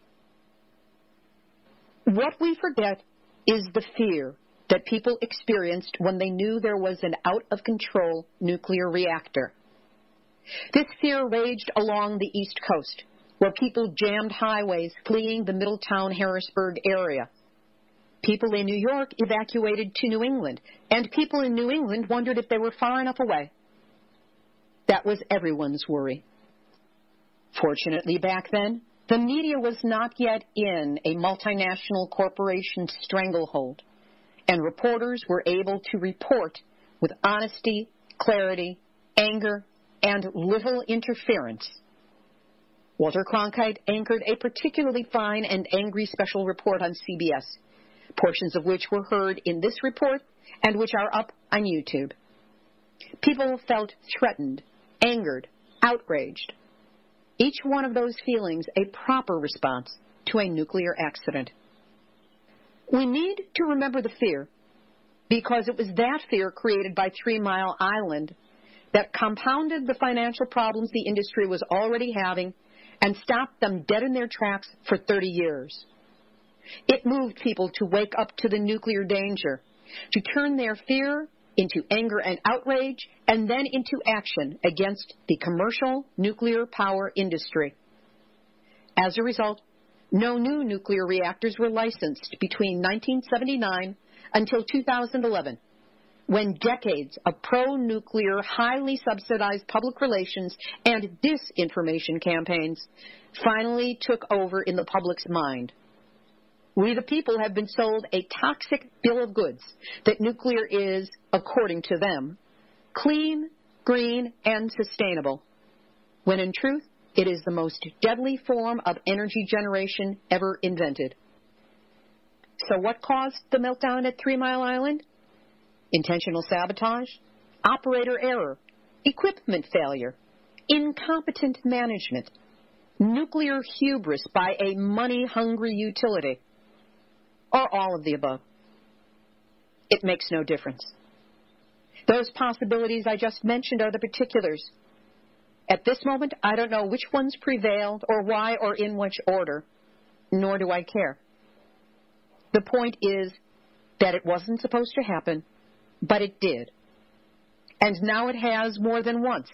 What we forget is the fear that people experienced when they knew there was an out-of-control nuclear reactor. This fear raged along the East Coast, where people jammed highways fleeing the Middletown-Harrisburg area. People in New York evacuated to New England, and people in New England wondered if they were far enough away. That was everyone's worry. Fortunately, back then, the media was not yet in a multinational corporation stranglehold, and reporters were able to report with honesty, clarity, anger, and little interference. Walter Cronkite anchored a particularly fine and angry special report on CBS, portions of which were heard in this report and which are up on YouTube. People felt threatened, angered, outraged. Each one of those feelings a proper response to a nuclear accident. We need to remember the fear because it was that fear created by 3 Mile Island that compounded the financial problems the industry was already having and stopped them dead in their tracks for 30 years. It moved people to wake up to the nuclear danger, to turn their fear into anger and outrage, and then into action against the commercial nuclear power industry. As a result, no new nuclear reactors were licensed between 1979 until 2011, when decades of pro-nuclear, highly subsidized public relations and disinformation campaigns finally took over in the public's mind. We the people have been sold a toxic bill of goods that nuclear is, according to them, clean, green, and sustainable, when in truth, it is the most deadly form of energy generation ever invented. So what caused the meltdown at 3 Mile Island? Intentional sabotage, operator error, equipment failure, incompetent management, nuclear hubris by a money-hungry utility, or all of the above. It makes no difference. Those possibilities I just mentioned are the particulars. At this moment, I don't know which ones prevailed or why or in which order, nor do I care. The point is that it wasn't supposed to happen, but it did. And now it has more than once.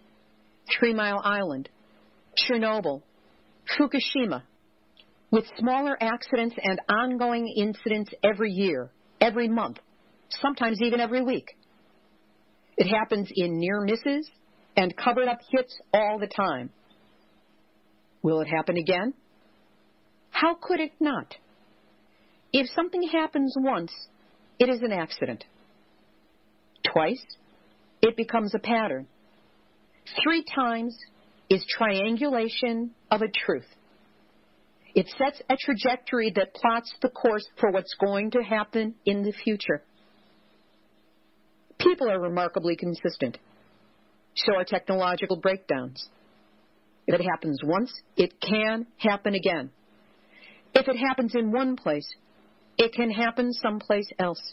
3 Mile Island, Chernobyl, Fukushima, with smaller accidents and ongoing incidents every year, every month, sometimes even every week. It happens in near misses and covered-up hits all the time. Will it happen again? How could it not? If something happens once, it is an accident. Twice, it becomes a pattern. 3 times is triangulation of a truth. It sets a trajectory that plots the course for what's going to happen in the future. People are remarkably consistent. So are technological breakdowns. If it happens once, it can happen again. If it happens in one place, it can happen someplace else.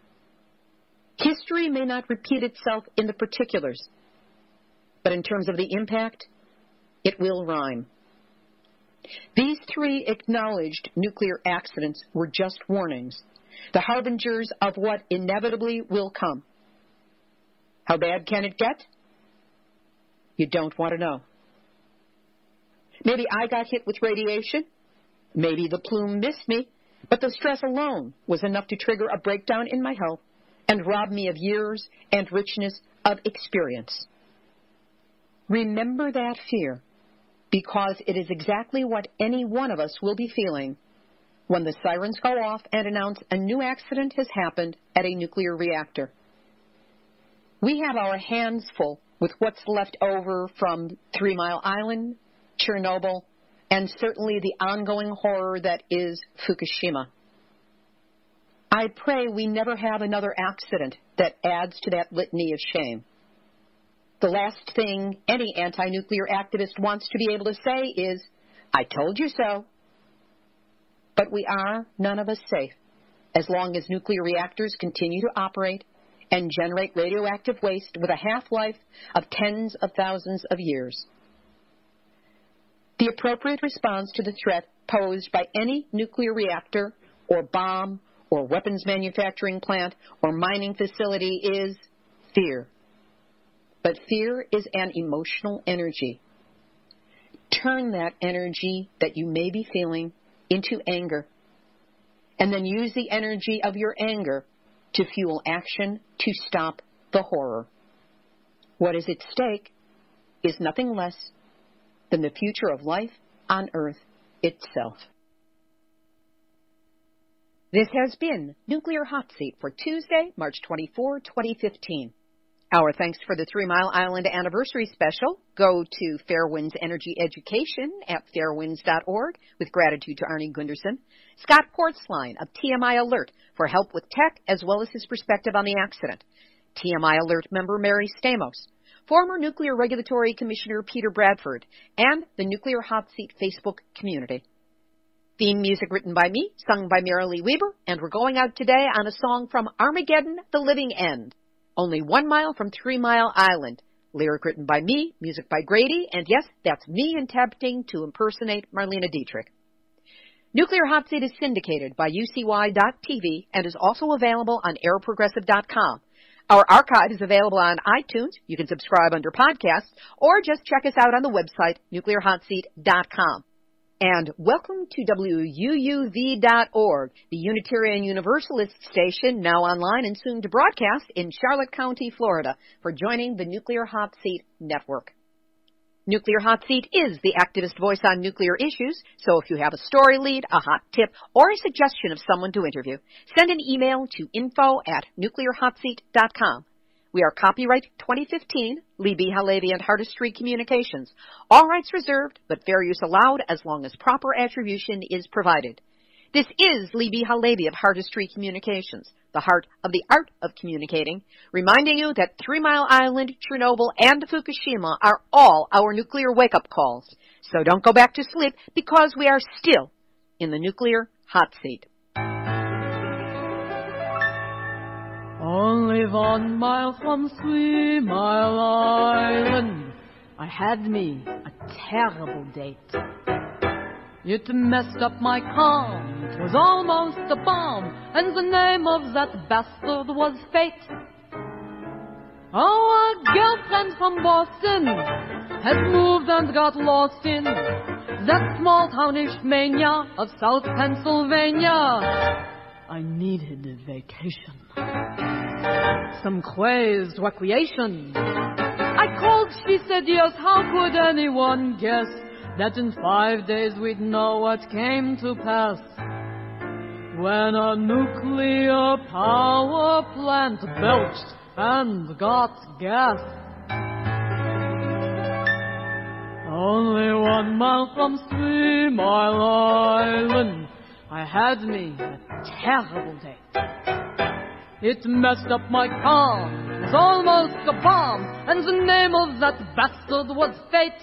History may not repeat itself in the particulars, but in terms of the impact, it will rhyme. These 3 acknowledged nuclear accidents were just warnings, the harbingers of what inevitably will come. How bad can it get? You don't want to know. Maybe I got hit with radiation. Maybe the plume missed me, but the stress alone was enough to trigger a breakdown in my health and rob me of years and richness of experience. Remember that fear, because it is exactly what any one of us will be feeling when the sirens go off and announce a new accident has happened at a nuclear reactor. We have our hands full with what's left over from 3 Mile Island, Chernobyl, and certainly the ongoing horror that is Fukushima. I pray we never have another accident that adds to that litany of shame. The last thing any anti-nuclear activist wants to be able to say is, I told you so. But we are, none of us, safe, as long as nuclear reactors continue to operate and generate radioactive waste with a half-life of tens of thousands of years. The appropriate response to the threat posed by any nuclear reactor or bomb or weapons manufacturing plant or mining facility is fear. But fear is an emotional energy. Turn that energy that you may be feeling into anger, and then use the energy of your anger to fuel action to stop the horror. What is at stake is nothing less than the future of life on Earth itself. This has been Nuclear Hot Seat for Tuesday, March 24, 2015. Our thanks for the 3 Mile Island Anniversary Special go to Fairwinds Energy Education at fairwinds.org, with gratitude to Arnie Gunderson, Scott Portsline of TMI Alert for help with tech as well as his perspective on the accident, TMI Alert member Mary Stamos, former Nuclear Regulatory Commissioner Peter Bradford, and the Nuclear Hot Seat Facebook community. Theme music written by me, sung by Marilee Weber, and we're going out today on a song from Armageddon, The Living End. Only 1 mile from 3 Mile Island. Lyric written by me, music by Grady, and yes, that's me attempting to impersonate Marlene Dietrich. Nuclear Hot Seat is syndicated by UCY.TV and is also available on airprogressive.com. Our archive is available on iTunes. You can subscribe under podcasts, or just check us out on the website, nuclearhotseat.com. And welcome to WUUV.org, the Unitarian Universalist station, now online and soon to broadcast in Charlotte County, Florida, for joining the Nuclear Hot Seat Network. Nuclear Hot Seat is the activist voice on nuclear issues, so if you have a story lead, a hot tip, or a suggestion of someone to interview, send an email to info@nuclearhotseat.com. We are copyright 2015, Libby Halevi and Hardestry Communications. All rights reserved, but fair use allowed as long as proper attribution is provided. This is Libby Halevi of Hardestry Communications, the heart of the art of communicating, reminding you that 3 Mile Island, Chernobyl, and Fukushima are all our nuclear wake-up calls. So don't go back to sleep, because we are still in the nuclear hot seat. Only 1 mile from 3 Mile Island, I had me a terrible date. It messed up my calm, it was almost a bomb, and the name of that bastard was fate. Oh, a girlfriend from Boston had moved and got lost in that small-townish mania of South Pennsylvania. I needed a vacation, some crazed recreation. I called, she said yes, how could anyone guess that in 5 days we'd know what came to pass when a nuclear power plant belched and got gas. Only 1 mile from 3 Mile Island, I had me a terrible day. It messed up my calm, it was almost a bomb, and the name of that bastard was fate.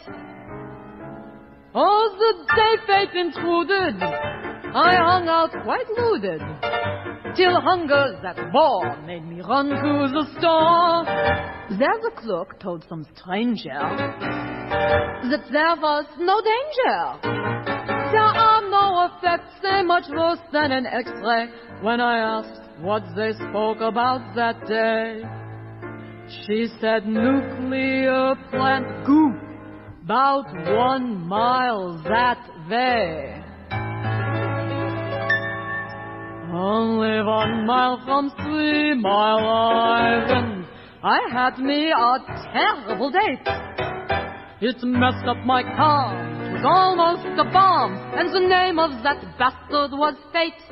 Oh, the day fate intruded, I hung out quite loaded, till hunger that bore made me run to the store. There the clerk told some stranger that there was no danger. There are no effects, they're much worse than an X-ray. When I asked what they spoke about that day, she said nuclear plant goop, 1 mile that way. Only 1 mile from 3 Mile Island, I had me a terrible date. It messed up my calm, it was almost a bomb, and the name of that bastard was fate.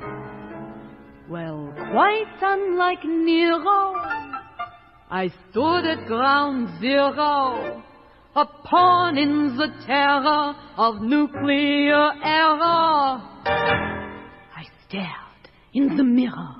Well, quite unlike Nero, I stood at ground zero, a pawn in the terror of nuclear error. I stared in the mirror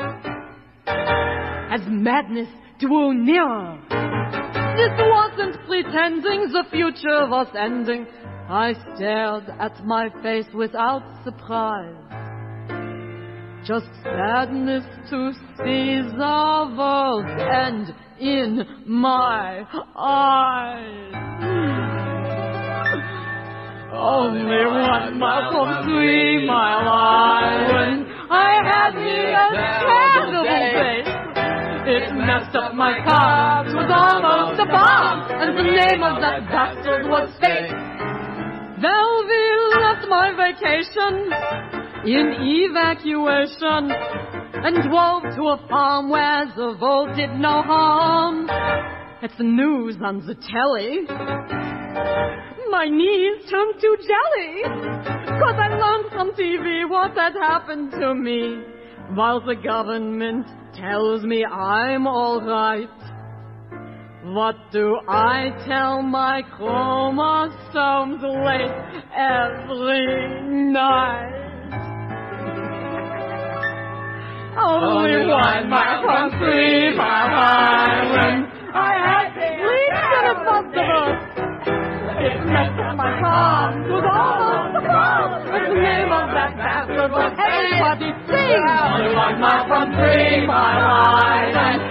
as madness drew nearer. This wasn't pretending, the future was ending. I stared at my face without surprise, just sadness to see the world end in my eyes. Only 1 mile from 3 Mile Island, I had me a terrible day. It messed up my car, it was almost a bomb, and the name of that bastard was fate. Belleville left my vacation in evacuation and drove to a farm where the volt did no harm. At the news on the telly, my knees turned to jelly, 'cause I learned from TV what had happened to me, while the government tells me I'm all right. What do I tell my chromosomes late every night? Only 1 mile from 3 Mile Island, I had least impossible. It messed up my calm, it was almost a bomb, but the name of that bastard was everybody sing. Only 1 mile from 3 Mile Island,